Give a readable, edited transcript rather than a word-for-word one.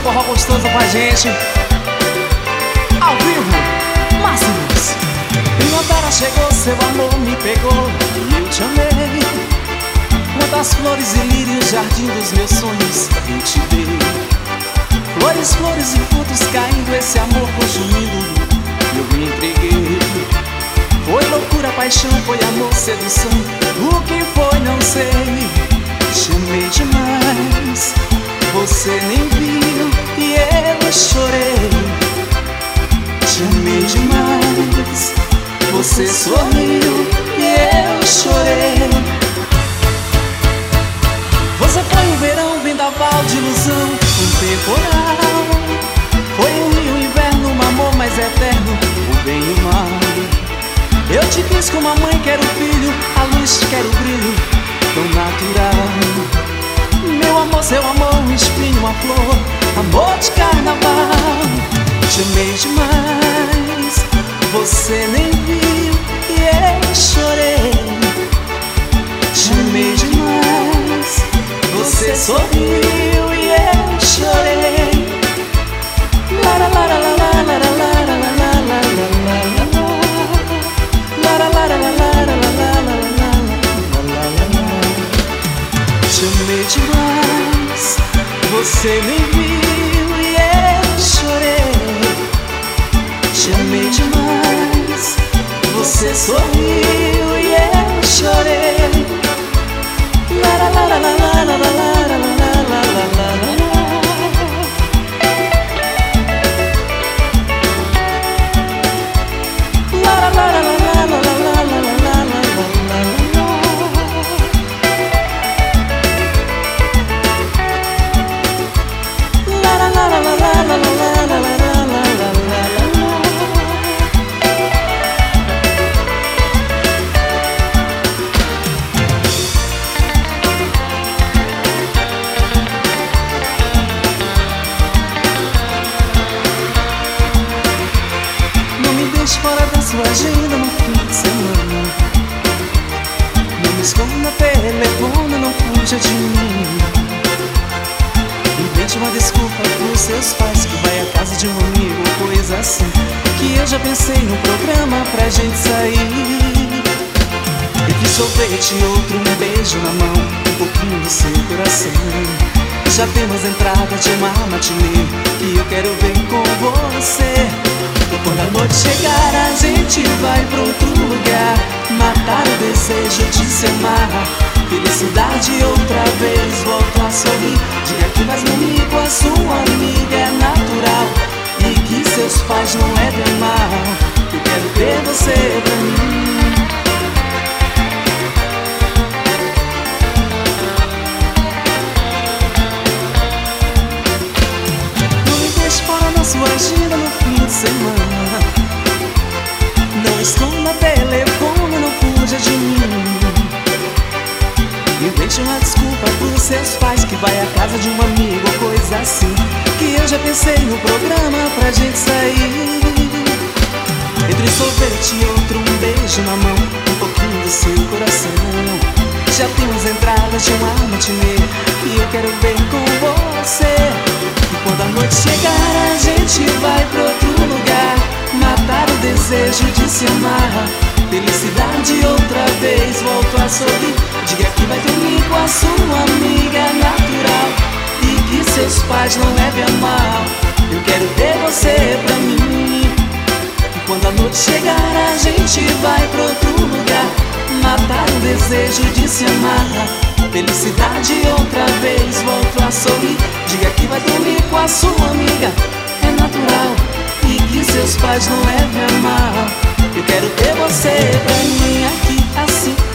forró gostoso com a gente. Ao vivo, Máximos. Primavera chegou, seu amor me pegou e eu te amei. Quantas flores e lírios, jardim dos meus sonhos eu te dei. Flores, flores e frutos caindo, esse amor consumindo, eu me entreguei. Foi loucura, paixão, foi amor, sedução. O que foi, não sei. Te amei demais, você nem viu e eu chorei. Te amei demais, você sorriu e eu chorei. Você foi um verão, vendaval de ilusão, um temporal. Foi um rio, um inverno, um amor mais eterno, o bem e o mal. Eu te quis como a mãe quer o filho, a luz quer o brilho, tão natural. Meu amor, seu amor, um espinho, uma flor, amor de carnaval. Te amei demais, você nem viu e eu chorei. Te amei demais, você sorriu e eu chorei. Lara, lara, lara, lara, lara, lara, lara, lara. Te amei demais, você nem viu e eu chorei. Te amei demais, você sorriu e eu chorei. Lara, lara, lara, lara, lara, lara, lara, lara. Fora da sua agenda no fim de semana. Não me esconda, telefone, não fuja de mim. Invente uma desculpa pros seus pais, que vai à casa de um amigo ou coisa assim. Que eu já pensei no programa pra gente sair. Entre sorvete e outro, um beijo na mão, um pouquinho do seu coração. Já temos entrada de uma matinê que eu quero ver com você. E quando a noite chegar, a gente vai pra outro lugar, matar o desejo de se amar. Felicidade outra vez, volto a sorrir. Diga que mais comigo a sua amiga é natural, e que seus pais não levem a mal. Eu quero ter você pra mim. Não me deixe fora da sua agenda no fim de semana. Não esconda telefone, não fuja de mim. Invente uma desculpa pros seus pais, que vai à casa de um amigo ou coisa assim. Que eu já pensei no programa pra gente sair. Entre sorvete e outro, um beijo na mão, um pouquinho do seu coração. Já temos entradas de uma matinê e eu quero ver com você. E quando a noite chegar, a gente vai pra outro lugar, matar o desejo de se amar. Felicidade outra vez, volto a sorrir. Diga que vai dormir com a sua amiga natural, e que seus pais não levem a mal. Eu quero ter você pra mim. E quando a noite chegar, a gente vai pra outro lugar, matar o desejo de se amar. Felicidade outra vez, volto a sorrir. Diga que vai dormir com a sua amiga, é natural, e que seus pais não levem a mal. Eu quero ter você pra mim aqui, assim,